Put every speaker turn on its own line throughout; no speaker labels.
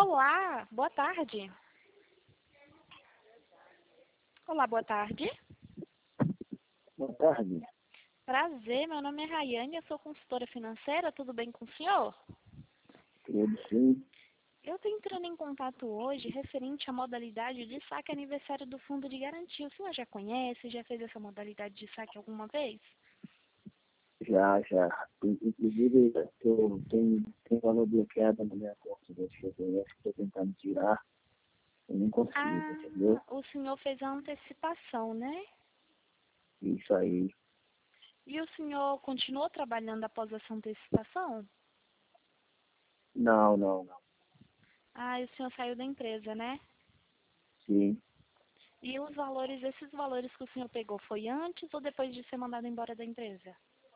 Olá, boa tarde. Olá, boa tarde.
Boa tarde.
Prazer, meu nome é Rayane, eu sou consultora financeira, tudo bem com o senhor?
Tudo sim.
Eu estou entrando em contato hoje referente à modalidade de saque aniversário do Fundo de Garantia. O senhor já conhece, já fez essa modalidade de saque alguma vez?
Já. Inclusive, eu tenho valor bloqueado na minha conta do FGTS que estou tentando tirar. Eu não consigo, entendeu?
O senhor fez a antecipação, né?
Isso aí.
E o senhor continuou trabalhando após essa antecipação?
Não.
E o senhor saiu da empresa, né?
Sim.
E os valores, esses valores que o senhor pegou, foi antes ou depois de ser mandado embora da empresa?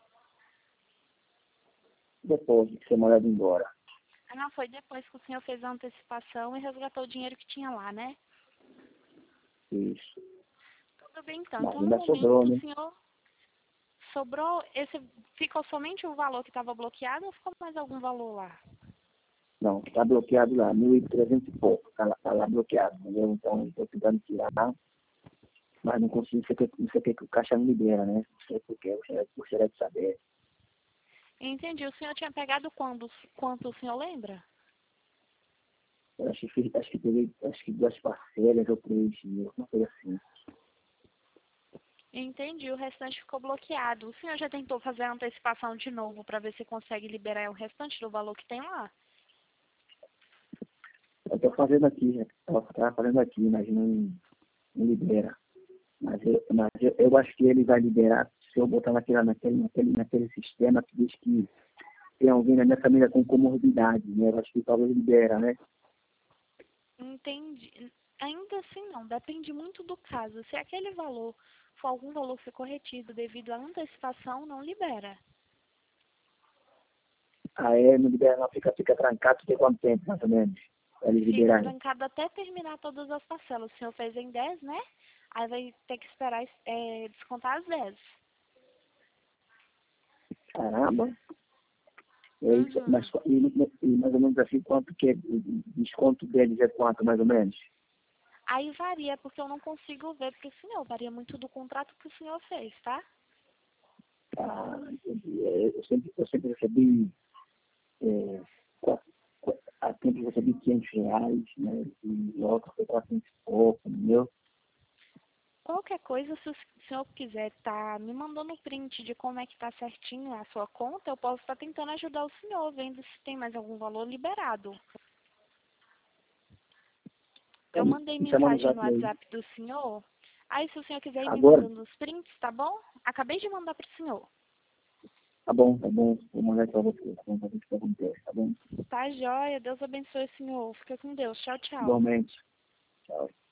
Depois de ser mandado embora.
Não, foi depois que o senhor fez a antecipação e resgatou o dinheiro que tinha lá, né?
Isso.
Tudo bem, então.
Mas
Então, no
ainda sobrou,
momento, o
né?
senhor sobrou, ficou somente o valor que estava bloqueado ou ficou mais algum valor lá?
Não, está bloqueado lá, 1.300 e pouco. Tá lá bloqueado, entendeu? Então, estou tentando tirar, mas não consigo. Não sei o que o caixa não libera, né? Não sei por quê, eu gostaria de saber.
Entendi. O senhor tinha pegado quanto o senhor lembra?
Eu acho que duas parcelas ou 3.000, uma coisa assim.
Entendi. O restante ficou bloqueado. O senhor já tentou fazer a antecipação de novo para ver se consegue liberar o restante do valor que tem lá?
Eu estou fazendo aqui, né? Estava fazendo aqui, mas não libera. Mas eu acho que ele vai liberar se eu botar naquele sistema que diz que tem alguém na minha família com comorbidade, né? Eu acho que talvez libera, né?
Entendi. Ainda assim não, depende muito do caso. Se aquele valor for algum valor que ficou retido devido à antecipação, não libera.
Não libera, não, fica trancado, tem quanto tempo, mais ou menos, para eles
Fica
liberarem?
trancado até terminar todas as parcelas. O senhor fez em 10, né? Aí vai ter que esperar descontar as 10.
Caramba! É isso,
Uhum.
e mais ou menos assim, quanto que é, o desconto deles é quanto, mais ou menos?
Aí varia, porque eu não consigo ver para o senhor. Varia muito do contrato que o senhor fez, tá?
Entendi. Eu sempre recebi, há tempo eu recebi R$ 500, né? E logo foi 400 e pouco, entendeu?
Qualquer coisa, se o senhor quiser tá me mandando um print de como é que tá certinho a sua conta, eu posso estar tentando ajudar o senhor, vendo se tem mais algum valor liberado. Eu
Então,
mandei
me chama no
mensagem no
zap aí.
WhatsApp do senhor. Aí, se o senhor quiser ir me
Agora?
mandando os prints, tá bom? Acabei de mandar pro senhor.
Tá bom. Vou mandar pra você, tá bom? Pra ver o que acontece, tá bom?
Tá joia. Deus abençoe o senhor. Fica com Deus. Tchau, tchau.
Igualmente. Tchau.